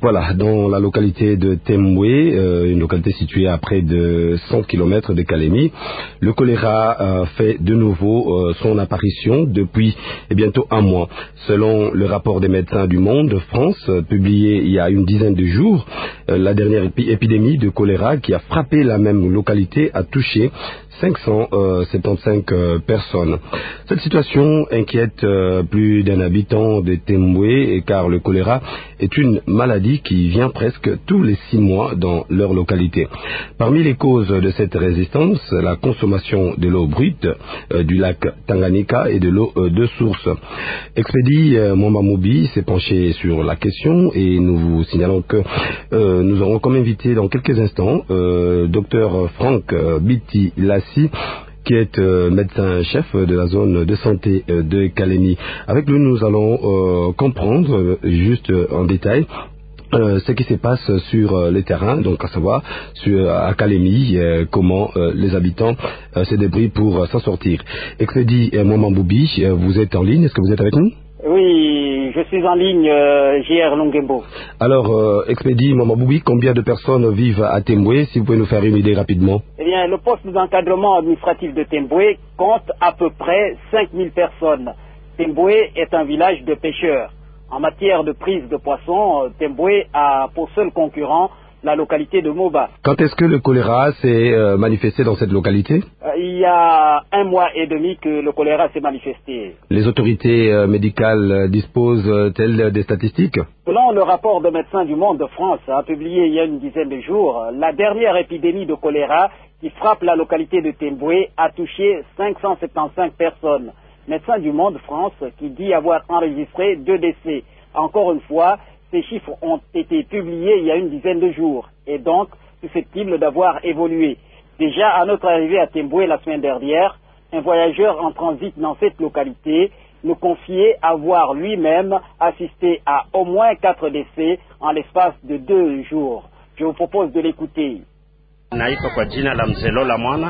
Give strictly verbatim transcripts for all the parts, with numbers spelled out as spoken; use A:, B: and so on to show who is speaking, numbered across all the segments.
A: Voilà, dans la localité de Temboué, euh, une localité située à près de cent kilomètres de Kalemi, le choléra euh, fait de nouveau euh, son apparition depuis eh, bientôt un mois. Selon le rapport des médecins du monde de France, euh, publié il y a une dizaine de jours, euh, la dernière épi- épidémie de choléra qui a frappé la même localité a touché cinq cent soixante-quinze euh, personnes. Cette situation inquiète euh, plus d'un habitant de Temboué car le choléra est une maladie qui vient presque tous les six mois dans leur localité. Parmi les causes de cette résistance, la consommation de l'eau brute euh, du lac Tanganyika et de l'eau euh, de source. Expédie euh, Mwamba-Moubi s'est penché sur la question et nous vous signalons que euh, nous aurons comme invité dans quelques instants euh, Dr Franck euh, Biti Lassi, qui est euh, médecin-chef de la zone de santé euh, de Kalemi. Avec lui, nous allons euh, comprendre euh, juste euh, en détail Euh, ce qui se passe sur euh, les terrains, donc à savoir sur, à Kalemi, euh, comment euh, les habitants euh, se débrouillent pour euh, s'en sortir. Expédie euh, Mwamba-Moubi, euh, vous êtes en ligne, est-ce que vous êtes avec nous?
B: Oui, je suis en ligne, euh, J R Longembo.
A: Alors, euh, Expédie Mwamba-Moubi, combien de personnes vivent à Temboué, si vous pouvez nous faire une idée rapidement?
B: Eh bien, le poste d'encadrement administratif de Temboué compte à peu près cinq mille personnes. Temboué est un village de pêcheurs. En matière de prise de poissons, Temboué a pour seul concurrent la localité de Moba.
A: Quand est-ce que le choléra s'est euh, manifesté dans cette localité?
B: Euh, il y a un mois et demi que le choléra s'est manifesté.
A: Les autorités euh, médicales euh, disposent-elles des statistiques?
B: Selon le rapport de Médecins du Monde de France, hein, publié il y a une dizaine de jours, la dernière épidémie de choléra qui frappe la localité de Temboué a touché cinq cent soixante-quinze personnes. Médecins du Monde France qui dit avoir enregistré deux décès. Encore une fois, ces chiffres ont été publiés il y a une dizaine de jours et donc susceptibles d'avoir évolué. Déjà, à notre arrivée à Temboué la semaine dernière, un voyageur en transit dans cette localité nous confiait avoir lui-même assisté à au moins quatre décès en l'espace de deux jours. Je vous propose de l'écouter.
C: Naitwa kwa jina la Mzelola Mwana,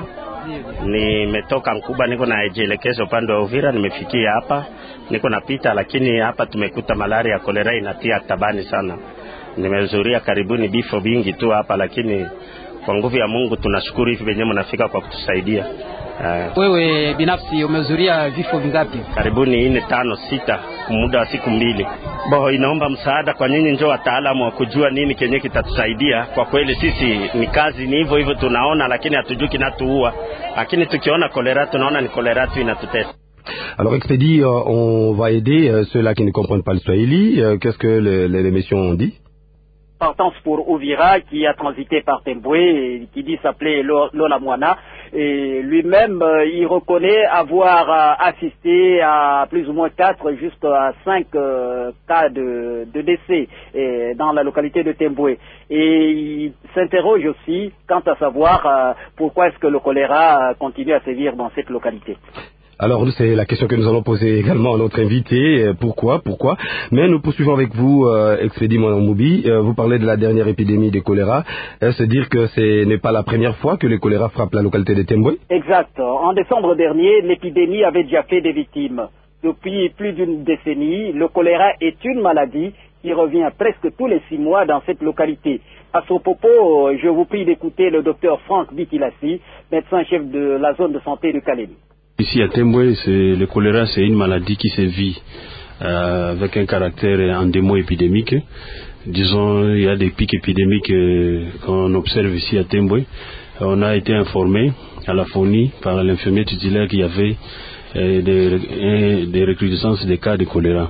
C: nimetoka Nkuba, niko najielekeza upande wa Uvira, nimefikia hapa, niko napita, lakini hapa tumekuta malaria ya kolera inatia tabani sana. Nimezuria karibuni bifo vingi tu hapa, lakini kwa nguvu ya Mungu tunashukuru hivi wenyewe mnafika kwa kutusaidia.
D: Uh, wewe binafsi umezuria vifo vingapi?
C: Karibuni nne, tano, sita muda wa siku mbili. Bo, inaomba msaada kwa nyinyi, njoo wataalamu wa kujua nini kenye kitatusaidia. Kwa kweli sisi ni kazi ni hivyo hivyo tunaona, lakini hatujui kinatuua. Lakini tukiona kolera tunaona ni kolera tu inatutesa.
A: Alors Expédie, euh, on va aider euh, ceux-là qui ne comprennent pas le Swahili. Euh, Qu'est-ce que le, les, les missions ont dit?
B: Partance pour Uvira qui a transité par Temboué, qui dit s'appeler Lola Mwana, et lui-même euh, il reconnaît avoir euh, assisté à plus ou moins quatre jusqu'à cinq euh, cas de, de décès et, dans la localité de Temboué. Et il s'interroge aussi quant à savoir euh, pourquoi est-ce que le choléra continue à sévir dans cette localité.
A: Alors, c'est la question que nous allons poser également à notre invité. Pourquoi Pourquoi Mais nous poursuivons avec vous, euh, Expédie Mwamba-Moubi. Euh, vous parlez de la dernière épidémie de choléra. Est-ce dire que ce n'est pas la première fois que le choléra frappe la localité de Temboué?
B: Exact. En décembre dernier, l'épidémie avait déjà fait des victimes. Depuis plus d'une décennie, le choléra est une maladie qui revient presque tous les six mois dans cette localité. À ce propos, je vous prie d'écouter le docteur Franck Biti Lassi, médecin-chef de la zone de santé de Kalemi.
E: Ici à Temboué, le choléra c'est une maladie qui se vit euh, avec un caractère endémo-épidémique. Disons, il y a des pics épidémiques euh, qu'on observe ici à Temboué. On a été informé à la F O N I par l'infirmier titulaire qu'il y avait euh, des, des recrudescences des cas de choléra.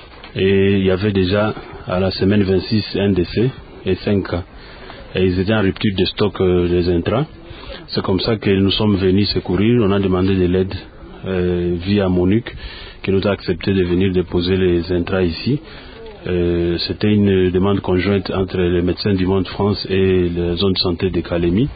E: Et il y avait déjà à la semaine vingt-six un décès et cinq cas. Et ils étaient en rupture de stock euh, des intrants. C'est comme ça que nous sommes venus secourir. On a demandé de l'aide euh, via MONUC qui nous a accepté de venir déposer les intrants ici. Euh, C'était une demande conjointe entre les médecins du Monde France et la zone de santé de Kalemi.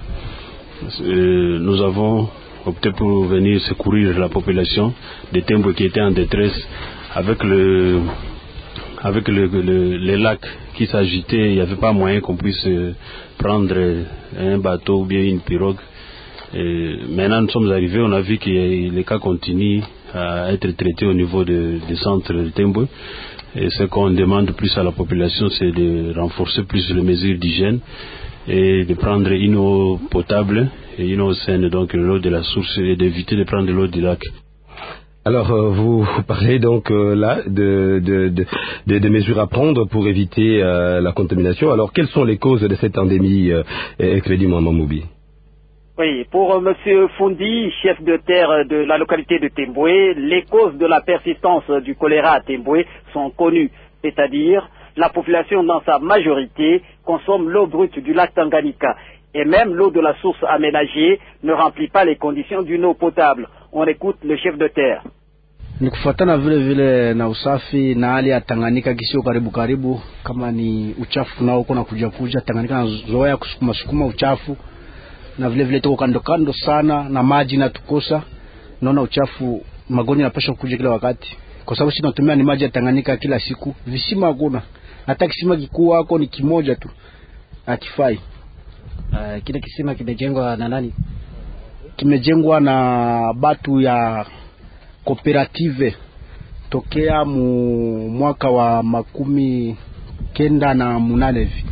E: Euh, nous avons opté pour venir secourir la population de Temboué qui était en détresse avec le avec le, le, les lacs qui s'agitaient. Il n'y avait pas moyen qu'on puisse prendre un bateau ou bien une pirogue. Et maintenant nous sommes arrivés, on a vu que les cas continuent à être traités au niveau des de centres de Tembwe. Et ce qu'on demande plus à la population, c'est de renforcer plus les mesures d'hygiène et de prendre une eau potable et une eau saine, donc l'eau de la source, et d'éviter de prendre l'eau du lac.
A: Alors, euh, vous, vous parlez donc euh, là de, de, de, de, de mesures à prendre pour éviter euh, la contamination. Alors, quelles sont les causes de cette endémie, euh, Crédit Mamamoubi?
B: Oui, pour euh, Monsieur Fundi, chef de terre de la localité de Tembwe, les causes de la persistance du choléra à Tembwe sont connues, c'est-à-dire la population dans sa majorité consomme l'eau brute du lac Tanganyika et même l'eau de la source aménagée ne remplit pas les conditions d'une eau potable. On écoute le chef de terre.
F: Ni kufuatana vile vile na usafi na hali ya Tanganyika kisio karibu karibu, kama ni uchafu nao kuna kuja kuja Tanganyika na zoea kusukuma sukuma uchafu, na vile vile tuko kando kando sana na maji na tukosa, naona uchafu magonjwa yanapaswa kuja kila wakati, kwa sababu sisi tunatumia ni maji ya Tanganyika kila siku. Visima hakuna, hata kisima kikuu wako ni kimoja tu, hakifai.
D: Uh, kile kisima kimejengwa na nani?
F: Kimejengwa na batu ya cooperative tokea mu mwaka wa makumi kenda na munane hivi.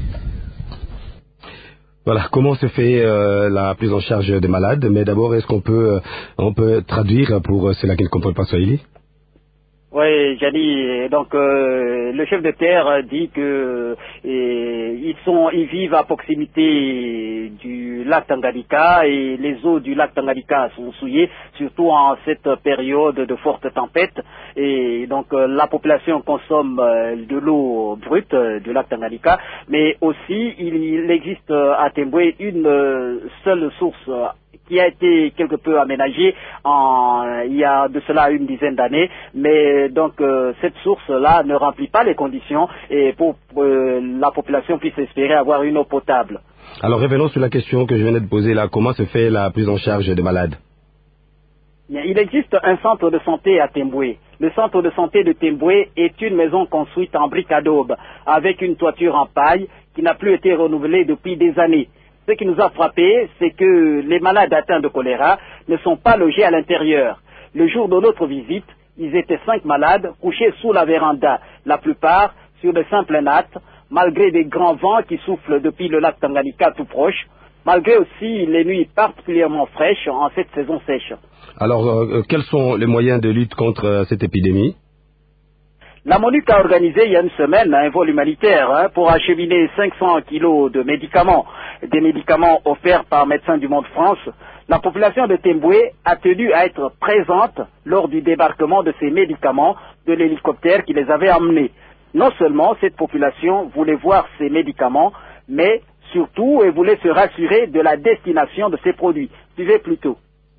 A: Voilà, comment se fait euh, la prise en charge des malades? Mais d'abord, est-ce qu'on peut, euh, on peut traduire pour euh, ceux-là qui ne comprennent pas Swahili?
B: Oui, Jani, donc euh, le chef de terre dit que et, ils sont, ils vivent à proximité du lac Tanganyika et les eaux du lac Tanganyika sont souillées, surtout en cette période de forte tempête. Et donc euh, la population consomme euh, de l'eau brute euh, du lac Tanganyika, mais aussi il, il existe euh, à Tembwe une euh, seule source euh, qui a été quelque peu aménagée en, il y a de cela une dizaine d'années, mais donc euh, cette source-là ne remplit pas les conditions et pour que euh, la population puisse espérer avoir une eau potable.
A: Alors revenons sur la question que je venais de poser là, comment se fait la prise en charge des malades?
B: Il existe un centre de santé à Tembwe. Le centre de santé de Tembwe est une maison construite en briques d'aube avec une toiture en paille qui n'a plus été renouvelée depuis des années. Ce qui nous a frappé, c'est que les malades atteints de choléra ne sont pas logés à l'intérieur. Le jour de notre visite, ils étaient cinq malades couchés sous la véranda, la plupart sur de simples nattes, malgré des grands vents qui soufflent depuis le lac Tanganyika tout proche, malgré aussi les nuits particulièrement fraîches en cette saison sèche.
A: Alors, euh, quels sont les moyens de lutte contre euh, cette épidémie?
B: La MONUC a organisé il y a une semaine un vol humanitaire hein, pour acheminer cinq cents kilos de médicaments, des médicaments offerts par Médecins du Monde France. La population de Tembwe a tenu à être présente lors du débarquement de ces médicaments de l'hélicoptère qui les avait emmenés. Non seulement cette population voulait voir ces médicaments, mais surtout elle voulait se rassurer de la destination de ces produits. Suivez plutôt.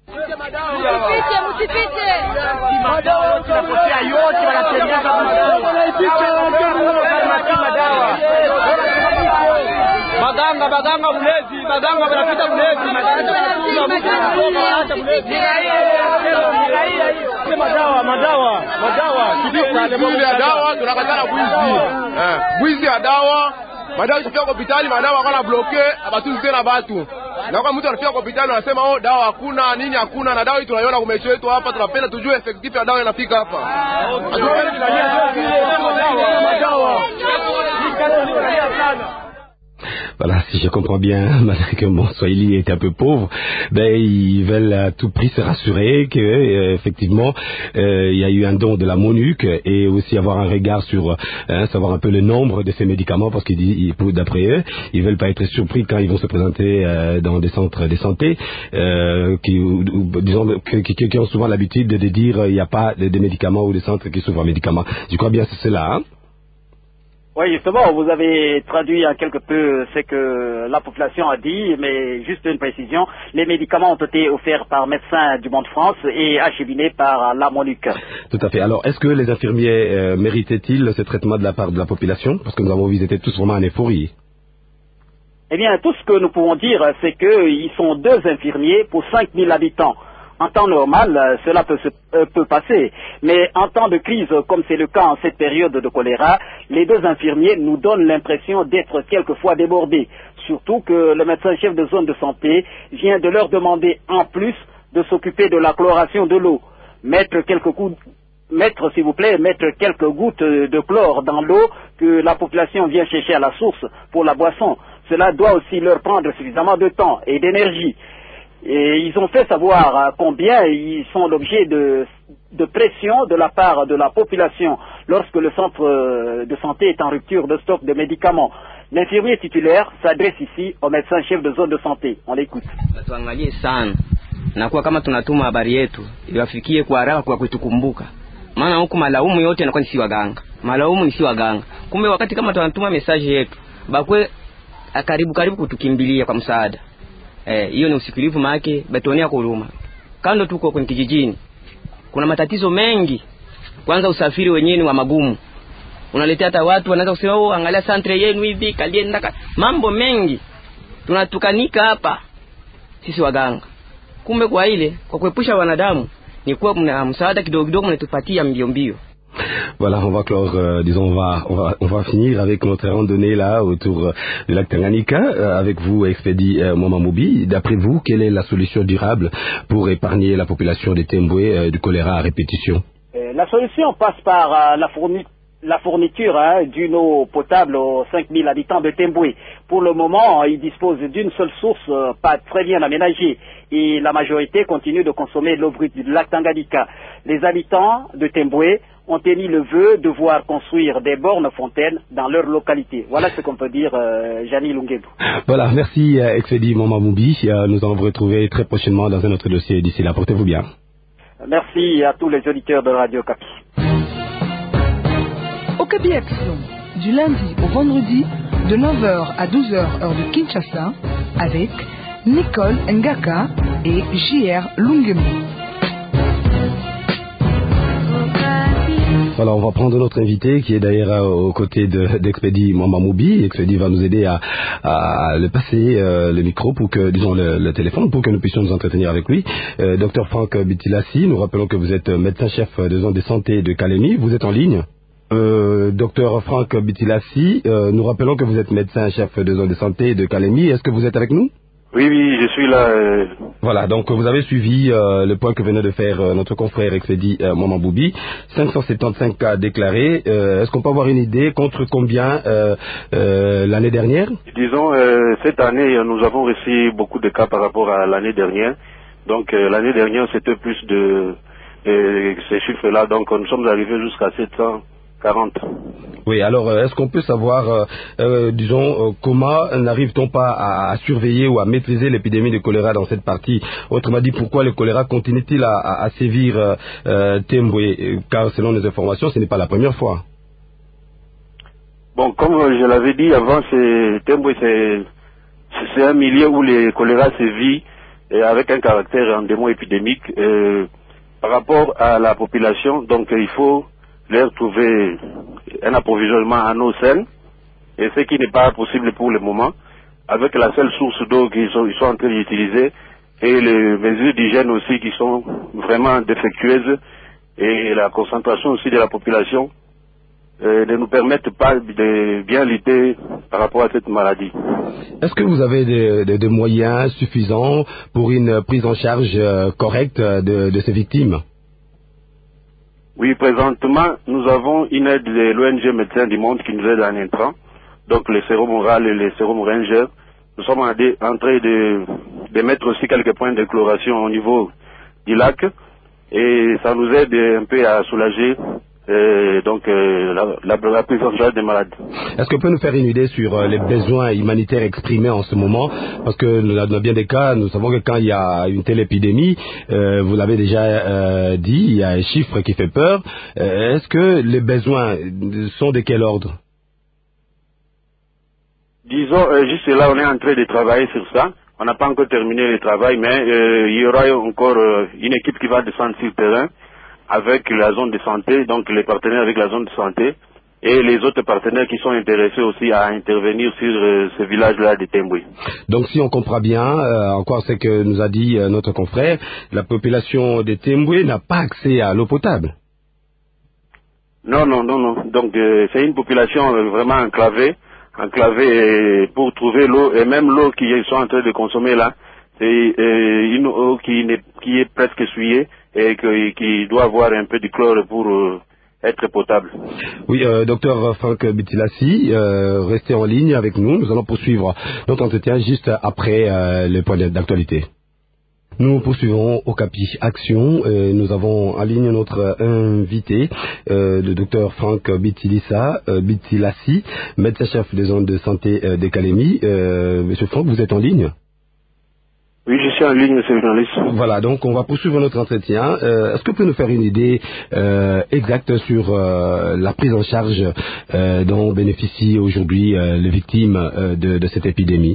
G: Baganga baganga mulezi baganga banapita mulezi madawa madawa madawa kidini ya dawa tunakatana bwizi eh bwizi ya dawa madawa kifika kwa hospitali madawa kana bloke abatuzi tena batu na kwa mtu anafika kwa hospitali anasema oh dawa hakuna nini hakuna na dawa hii tunaiona kwa mecho yetu hapa tunapenda tujue effective ya dawa inafika hapa hatupendi madawa
A: Voilà, si je comprends bien, malgré que mon Swahili est un peu pauvre, ben ils veulent à tout prix se rassurer que euh, effectivement euh, il y a eu un don de la MONUC et aussi avoir un regard sur hein, savoir un peu le nombre de ces médicaments parce qu'ils d'après eux ils veulent pas être surpris quand ils vont se présenter euh, dans des centres de santé euh, qui ou, ou, disons qui, qui, qui ont souvent l'habitude de, de dire il n'y a pas de, de médicaments ou des centres qui s'ouvrent en médicaments. Je crois bien que c'est cela. Hein?
B: Oui, justement, vous avez traduit en quelque peu ce que la population a dit, mais juste une précision, les médicaments ont été offerts par Médecins du Monde France et acheminés par la MONUC.
A: Tout à fait. Alors, est-ce que les infirmiers euh, méritaient-ils ce traitement de la part de la population? Parce que nous avons visité tous vraiment en euphorie.
B: Eh bien, tout ce que nous pouvons dire, c'est qu'ils sont deux infirmiers pour cinq mille habitants. En temps normal, cela peut, se, euh, peut passer, mais en temps de crise, comme c'est le cas en cette période de choléra, les deux infirmiers nous donnent l'impression d'être quelquefois débordés, surtout que le médecin-chef de zone de santé vient de leur demander en plus de s'occuper de la chloration de l'eau. mettre quelques coups, mettre s'il vous plaît, mettre quelques gouttes de chlore dans l'eau que la population vient chercher à la source pour la boisson. Cela doit aussi leur prendre suffisamment de temps et d'énergie. Et ils ont fait savoir combien ils sont l'objet de, de pression de la part de la population lorsque le centre de santé est en rupture de stock de médicaments. L'infirmier titulaire s'adresse ici au médecin chef de zone de santé. On l'écoute.
H: Tuangalie sana na kwa kama tunatuma habari yetu iwafikie kwa haraka kwa kutukumbuka, maana huku malaumu yote yanakuwa ni si waganga, malaumu ni si waganga. Kumbe wakati kama tunatuma message yetu bakwe karibu karibu kutukimbilia kwa msaada. Eh, hiyo ni usikilivu make betonia kwa huruma. Kando tuko kwenye kijijini, kuna matatizo mengi. Kwanza usafiri wenyewe ni wa magumu. Unaletea hata watu wanaanza kusema oh, angalia santre yenu hivi kalienda, mambo mengi. Tunatukanika hapa sisi waganga. Kumbe kwa ile kwa kuepusha wanadamu ni kuwa mna msaada kidogo kidogo mnatupatia mbio mbio.
A: Voilà, on va clore, euh, disons, on va, on va, on va finir avec notre randonnée là autour euh, du lac Tanganyika euh, avec vous, Expédie euh, Mwamamoubi. D'après vous, quelle est la solution durable pour épargner la population de Temboué euh, du choléra à répétition?
B: euh, La solution passe par euh, la, fourni la fourniture hein, d'une eau potable aux cinq mille habitants de Temboué. Pour le moment, ils disposent d'une seule source, euh, pas très bien aménagée, et la majorité continue de consommer l'eau brute du lac Tanganyika. Les habitants de Temboué ont émis le vœu de voir construire des bornes fontaines dans leur localité. Voilà ce qu'on peut dire, euh, Jani Lungebu.
A: Voilà, merci euh, Expédie Mwamamoubi. Euh, nous allons vous retrouver très prochainement dans un autre dossier. D'ici là, portez-vous bien.
B: Merci à tous les auditeurs de Radio Okapi.
I: Okapi Action, du lundi au vendredi, de neuf heures à douze heures heure de Kinshasa, avec Nicole Ngaka et J R Lungebu.
A: Voilà, on va prendre notre invité qui est d'ailleurs aux côtés d'Expédie Mwamamoubi. Expédie va nous aider à, à le passer euh, le micro pour que, disons le, le téléphone, pour que nous puissions nous entretenir avec lui. Euh, Docteur Franck Bitilassi, nous rappelons que vous êtes médecin-chef de zone de santé de Kalemi. Vous êtes en ligne. Euh, Docteur Franck Bitilassi, euh, nous rappelons que vous êtes médecin-chef de zone de santé de Kalemi. Est-ce que vous êtes avec nous?
J: Oui, oui, je suis là. Euh...
A: Voilà, donc vous avez suivi euh, le point que venait de faire euh, notre confrère Expédie euh, Mwamamoubi. cinq cent soixante-quinze cas déclarés. Euh, Est-ce qu'on peut avoir une idée contre combien euh, euh, l'année dernière?
J: Disons, euh, cette année, nous avons reçu beaucoup de cas par rapport à l'année dernière. Donc euh, l'année dernière, c'était plus de euh, ces chiffres-là. Donc nous sommes arrivés jusqu'à sept cent quarante.
A: Oui, alors est-ce qu'on peut savoir, euh, euh, disons, euh, comment n'arrive-t-on pas à, à surveiller ou à maîtriser l'épidémie de choléra dans cette partie? Autrement dit, pourquoi le choléra continue-t-il à, à, à sévir euh, euh, Temboué? Car selon les informations, ce n'est pas la première fois.
J: Bon, comme je l'avais dit avant, Temboué, c'est un milieu où le choléra sévit et avec un caractère endémo-épidémique. Euh, par rapport à la population, donc il faut leur trouver un approvisionnement en eau saine, et ce qui n'est pas possible pour le moment, avec la seule source d'eau qu'ils sont, ils sont en train d'utiliser, et les mesures d'hygiène aussi qui sont vraiment défectueuses, et la concentration aussi de la population euh, ne nous permettent pas de bien lutter par rapport à cette maladie.
A: Est-ce que vous avez des, des, des moyens suffisants pour une prise en charge euh, correcte de, de ces victimes?
J: Oui, présentement, nous avons une aide de l'O N G Médecins du Monde qui nous aide en intrant, donc les sérums orales et les sérums rangers. Nous sommes en, de, en train de, de mettre aussi quelques points de chloration au niveau du lac, et ça nous aide un peu à soulager euh, donc, euh, la, la, la prise en charge des malades.
A: Est-ce qu'on peut nous faire une idée sur euh, les besoins humanitaires exprimés en ce moment? Parce que dans bien des cas, nous savons que quand il y a une telle épidémie, euh, vous l'avez déjà euh, dit, il y a un chiffre qui fait peur. Euh, Est-ce que les besoins sont de quel ordre?
J: Disons, euh, juste là, on est en train de travailler sur ça. On n'a pas encore terminé le travail, mais euh, il y aura encore euh, une équipe qui va descendre sur le terrain avec la zone de santé, donc les partenaires avec la zone de santé, et les autres partenaires qui sont intéressés aussi à intervenir sur euh, ce village-là de Temboué.
A: Donc si on comprend bien, euh, encore ce que nous a dit euh, notre confrère, la population de Temboué n'a pas accès à l'eau potable.
J: Non, non, non, non. Donc euh, c'est une population euh, vraiment enclavée, enclavée pour trouver l'eau, et même l'eau qu'ils sont en train de consommer là, c'est euh, une eau qui, n'est, qui est presque souillée et que, qui doit avoir un peu de chlore pour euh, être potable.
A: Oui, euh, docteur Franck Bitilassi, euh, restez en ligne avec nous. Nous allons poursuivre notre entretien juste après euh, le point d'actualité. Nous poursuivons au Capi Action. Euh, nous avons en ligne notre invité, euh, le docteur Franck Bitilissa, euh, Bitilassi, médecin-chef des zones de santé euh, des Calémies. Euh, Monsieur Franck, vous êtes en ligne?
J: Oui, je suis en ligne, monsieur le journaliste.
A: Voilà, donc on va poursuivre notre entretien. Euh, est-ce que vous pouvez nous faire une idée euh, exacte sur euh, la prise en charge euh, dont bénéficient aujourd'hui euh, les victimes euh, de, de cette épidémie?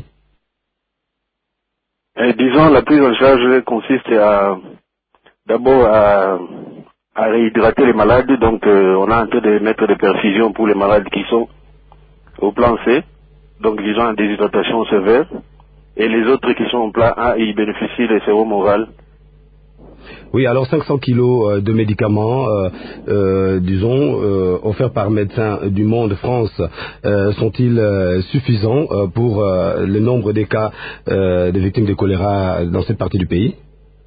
J: Euh, disons, la prise en charge consiste à d'abord à, à réhydrater les malades. Donc, euh, on est en train de mettre des perfusions pour les malades qui sont au plan C, donc disons en déshydratation sévère. Et les autres qui sont au plan A, ils bénéficient des sérum oral.
A: Oui, alors cinq cents kilos de médicaments, euh, euh, disons, euh, offerts par Médecins du Monde France, euh, sont-ils euh, suffisants euh, pour euh, le nombre des cas euh, de victimes de choléra dans cette partie du pays?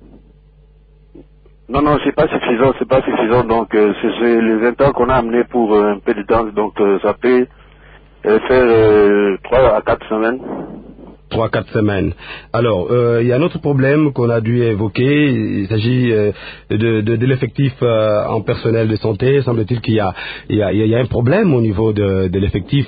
J: Non, non, c'est pas suffisant, c'est pas suffisant. Donc, euh, c'est, c'est les intrants qu'on a amenés pour euh, un peu de temps. Donc, euh, ça peut euh, faire euh, trois à quatre semaines.
A: Trois, quatre semaines. Alors, euh, il y a un autre problème qu'on a dû évoquer. Il s'agit euh, de, de, de l'effectif euh, en personnel de santé. Semble-t-il qu'il y a, il y a, il y a un problème au niveau de, de l'effectif.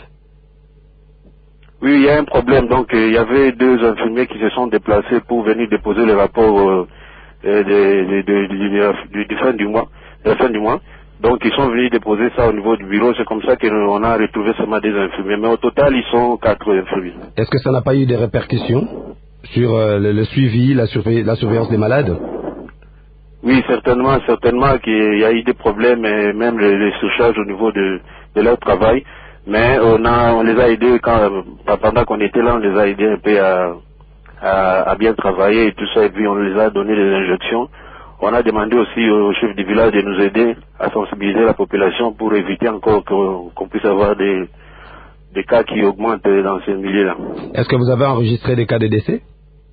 J: Oui, il y a un problème. Donc, euh, il y avait deux infirmiers qui se sont déplacés pour venir déposer le rapport euh, de, de, de, de, de, de fin du mois, de la fin du mois. Donc, ils sont venus déposer ça au niveau du bureau. C'est comme ça qu'on a retrouvé seulement des infirmiers. Mais au total, ils sont quatre infirmiers.
A: Est-ce que ça n'a pas eu des répercussions sur euh, le, le suivi, la, surveille, la surveillance des malades?
J: Oui, certainement, certainement qu'il y a eu des problèmes et même les, les surcharges au niveau de, de leur travail. Mais on a, on les a aidés quand, pendant qu'on était là, on les a aidés un peu à, à, à bien travailler et tout ça. Et puis on les a donné des injections. On a demandé aussi au chef du village de nous aider à sensibiliser la population pour éviter encore qu'on, qu'on puisse avoir des, des cas qui augmentent dans ce milieu-là.
A: Est-ce que vous avez enregistré des cas de décès?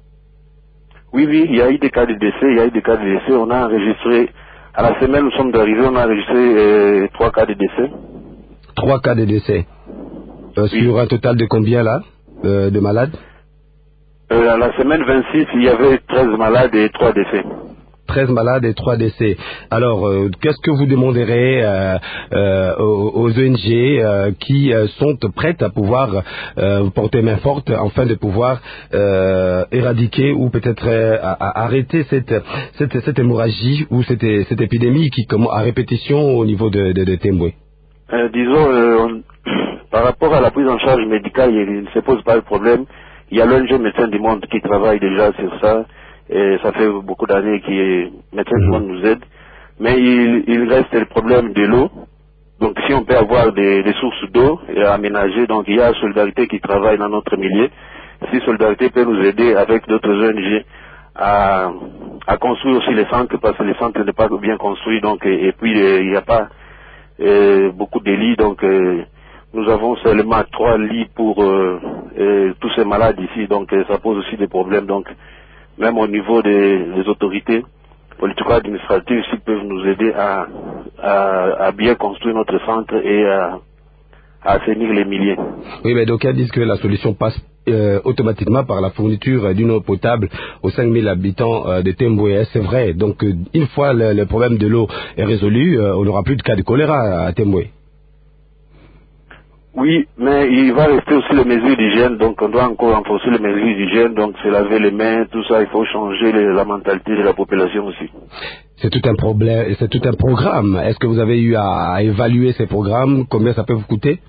J: Oui, oui, il y a eu des cas de décès, il y a eu des cas de décès. On a enregistré, à la semaine où nous sommes arrivés, on a enregistré euh, trois cas de décès.
A: Trois cas de décès. Euh, oui. Sur un total de combien là, euh, de malades?
J: euh, À la semaine vingt-six, il y avait treize malades et trois décès.
A: treize malades et trois décès. Alors, euh, qu'est-ce que vous demanderez euh, euh, aux, aux O N G euh, qui euh, sont prêtes à pouvoir euh, porter main forte afin de pouvoir euh, éradiquer ou peut-être euh, à, à arrêter cette, cette, cette hémorragie ou cette, cette épidémie qui commence à répétition au niveau de, de, de Temboué?
J: euh, Disons, euh, on, par rapport à la prise en charge médicale, il ne se pose pas de problème. Il y a l'O N G Médecins du Monde qui travaille déjà sur ça. Et ça fait beaucoup d'années que Médecins du Monde nous aide. Mais il, il reste le problème de l'eau. Donc si on peut avoir des, des sources d'eau et aménager, donc il y a Solidarité qui travaille dans notre milieu. Si Solidarité peut nous aider avec d'autres O N G à, à construire aussi les centres, parce que les centres ne sont pas bien construits, donc et, et puis euh, il n'y a pas euh, beaucoup de lits, donc euh, nous avons seulement trois lits pour euh, euh, tous ces malades ici, donc euh, ça pose aussi des problèmes. Donc même au niveau des, des autorités politico-administratives, s'ils peuvent nous aider à, à, à bien construire notre centre et à, à assainir les milliers.
A: Oui, mais d'aucuns disent que la solution passe euh, automatiquement par la fourniture d'une eau potable aux cinq mille habitants euh, de Temboué. C'est vrai. Donc, euh, une fois le, le problème de l'eau est résolu, euh, on n'aura plus de cas de choléra à Temboué.
J: Oui, mais il va rester aussi les mesures d'hygiène, donc on doit encore renforcer les mesures d'hygiène, donc c'est laver les mains, tout ça, il faut changer les, la mentalité de la population aussi.
A: C'est tout un problème, c'est tout un programme. Est-ce que vous avez eu à, à évaluer ces programmes? Combien ça peut vous coûter?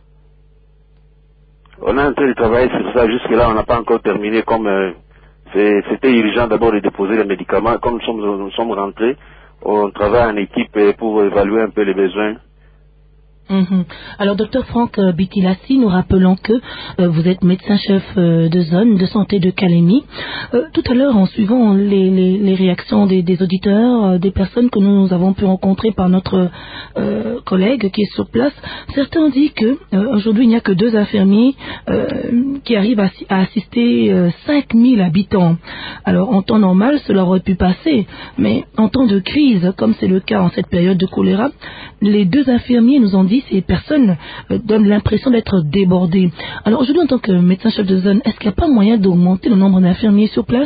J: On est en train de travailler sur ça, jusque-là on n'a pas encore terminé, comme euh, c'est, c'était urgent d'abord de déposer les médicaments, comme nous sommes, nous sommes rentrés, on travaille en équipe pour évaluer un peu les besoins.
K: Mmh. Alors, docteur Franck Bitilassi, nous rappelons que euh, vous êtes médecin-chef euh, de zone de santé de Kalemi. Euh, tout à l'heure, en suivant les, les, les réactions des, des auditeurs, euh, des personnes que nous avons pu rencontrer par notre euh, collègue qui est sur place, certains ont dit que euh, aujourd'hui il n'y a que deux infirmiers euh, qui arrivent à, à assister euh, cinq mille habitants. Alors, en temps normal, cela aurait pu passer, mais en temps de crise, comme c'est le cas en cette période de choléra, les deux infirmiers nous ont dit ces personnes euh, donnent l'impression d'être débordées. Alors aujourd'hui, en tant que médecin-chef de zone, est-ce qu'il n'y a pas moyen d'augmenter le nombre d'infirmiers sur place?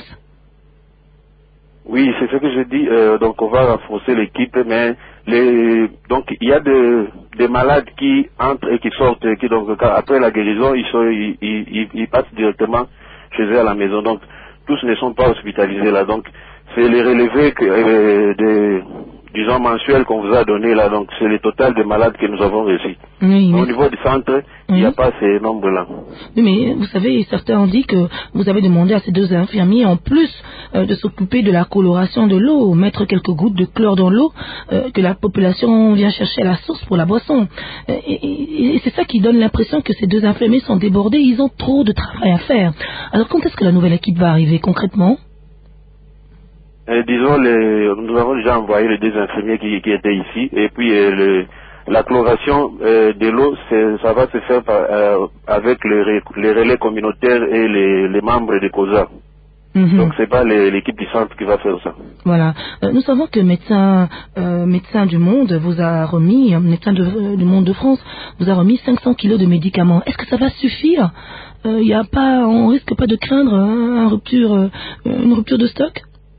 J: Oui, c'est ce que je dis. Euh, donc on va renforcer l'équipe, mais les donc il y a de, des malades qui entrent et qui sortent, qui donc après la guérison, ils, sont, ils, ils, ils passent directement chez eux à la maison. Donc tous ne sont pas hospitalisés là. Donc c'est les relevés que, euh, des disons mensuels qu'on vous a donné là, donc c'est le total des malades que nous avons reçus.
K: Oui,
J: au niveau du centre, il n'y a pas ces nombres-là.
K: Oui, mais vous savez, certains ont dit que vous avez demandé à ces deux infirmiers, en plus euh, de s'occuper de la coloration de l'eau, mettre quelques gouttes de chlore dans l'eau, euh, que la population vient chercher à la source pour la boisson. Euh, et, et, et c'est ça qui donne l'impression que ces deux infirmiers sont débordés, ils ont trop de travail à faire. Alors quand est-ce que la nouvelle équipe va arriver concrètement?
J: Euh, disons, les, nous avons déjà envoyé les deux infirmiers qui, qui étaient ici, et puis euh, le, la chloration euh, de l'eau, ça va se faire par, euh, avec les, les relais communautaires et les, les membres de COSA. Mm-hmm. Donc c'est pas l'équipe du centre qui va faire ça.
K: Voilà. Euh, nous savons que médecin, euh, médecin du monde vous a remis, médecin de, euh, du monde de France vous a remis cinq cents kilos de médicaments. Est-ce que ça va suffire? euh, y a pas, on risque pas de craindre hein, un rupture, euh, une rupture de stock?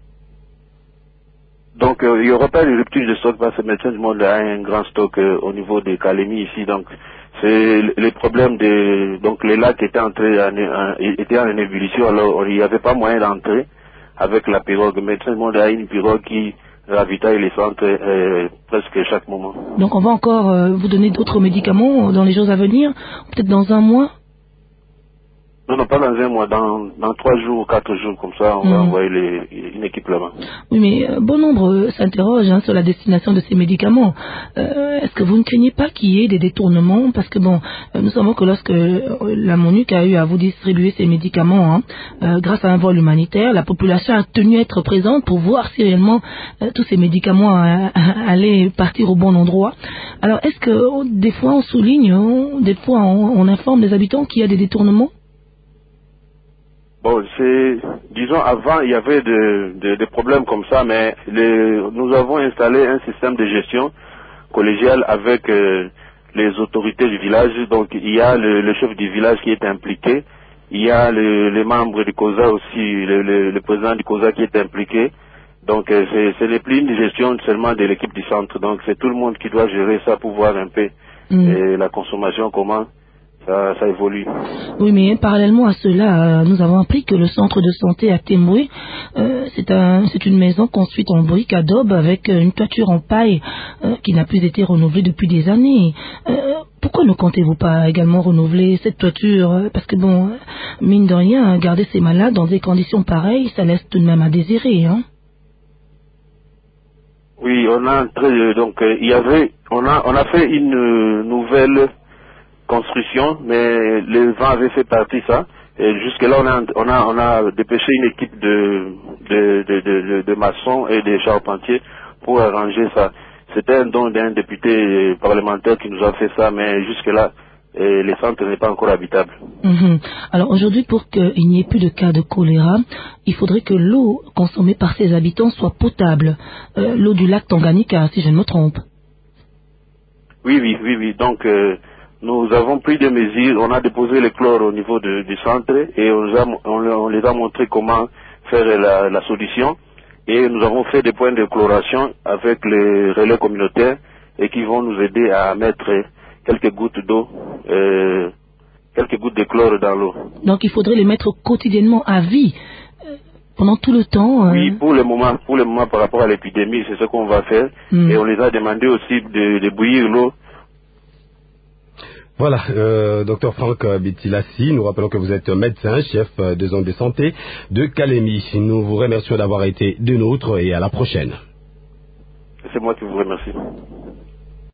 J: Donc euh, il n'y aura pas de rupture de stock parce que Médecins du Monde a un grand stock euh, au niveau de Kalemi ici. Donc c'est les problèmes de donc les lacs étaient entrés en, en, étaient en ébullition, alors il n'y avait pas moyen d'entrer avec la pirogue. Médecins du Monde a une pirogue qui ravitaille les centres euh, presque chaque moment.
K: Donc on va encore euh, vous donner d'autres médicaments dans les jours à venir, peut-être dans un mois?
J: Non, non, pas dans un mois, dans, dans trois jours, quatre jours, comme ça, on mmh. va envoyer les, une équipe là-bas.
K: Oui, mais euh, bon nombre euh, s'interrogent hein, sur la destination de ces médicaments. Euh, est-ce que vous ne craignez pas qu'il y ait des détournements? Parce que bon, euh, nous savons que lorsque euh, la MONUC a eu à vous distribuer ces médicaments, hein, euh, grâce à un vol humanitaire, la population a tenu à être présente pour voir si réellement euh, tous ces médicaments euh, allaient partir au bon endroit. Alors, est-ce que oh, des fois on souligne, oh, des fois on, on informe les habitants qu'il y a des détournements?
J: Bon, c'est, disons, avant, il y avait de, de, de problèmes comme ça, mais les, nous avons installé un système de gestion collégiale avec euh, les autorités du village. Donc, il y a le, le chef du village qui est impliqué, il y a le, les membres du COSA aussi, le, le, le président du COSA qui est impliqué. Donc, euh, c'est, ce n'est plus une gestion seulement de l'équipe du centre. Donc, c'est tout le monde qui doit gérer ça pour voir un peu mmh. et la consommation, comment Ça, ça évolue.
K: Oui, mais parallèlement à cela, euh, nous avons appris que le centre de santé à Temboué, euh, c'est un, c'est une maison construite en briques adobe avec une toiture en paille euh, qui n'a plus été renouvelée depuis des années. Euh, pourquoi ne comptez-vous pas également renouveler cette toiture? Parce que bon, mine de rien, garder ces malades dans des conditions pareilles, ça laisse tout de même à désirer, hein?
J: Oui, on a donc euh, il y avait, on a, on a fait une euh, nouvelle construction, mais le vent avait fait partie ça. Et jusque-là, on a, on a, on a dépêché une équipe de, de, de, de, de maçons et de charpentiers pour arranger ça. C'était un don d'un député parlementaire qui nous a fait ça, mais jusque-là, et le centre n'est pas encore habitable.
K: Mmh. Alors aujourd'hui, pour qu'il n'y ait plus de cas de choléra, il faudrait que l'eau consommée par ses habitants soit potable. Euh, l'eau du lac Tanganyika, si je ne me trompe.
J: Oui, oui, oui, oui. Donc, euh, nous avons pris des mesures, on a déposé le chlore au niveau de, du centre et on, a, on, on les a montré comment faire la, la solution. Et nous avons fait des points de chloration avec les relais communautaires et qui vont nous aider à mettre quelques gouttes d'eau, euh, quelques gouttes de chlore dans l'eau.
K: Donc il faudrait les mettre quotidiennement à vie, euh, pendant tout le temps. Euh...
J: Oui, pour le moment, pour le moment par rapport à l'épidémie, c'est ce qu'on va faire. Mm. Et on les a demandé aussi de, de bouillir l'eau.
A: Voilà, euh, docteur Franck Bitilassi, nous rappelons que vous êtes médecin, chef de zone de santé de Kalemi. Nous vous remercions d'avoir été de nôtres et à la prochaine.
J: C'est moi qui vous remercie.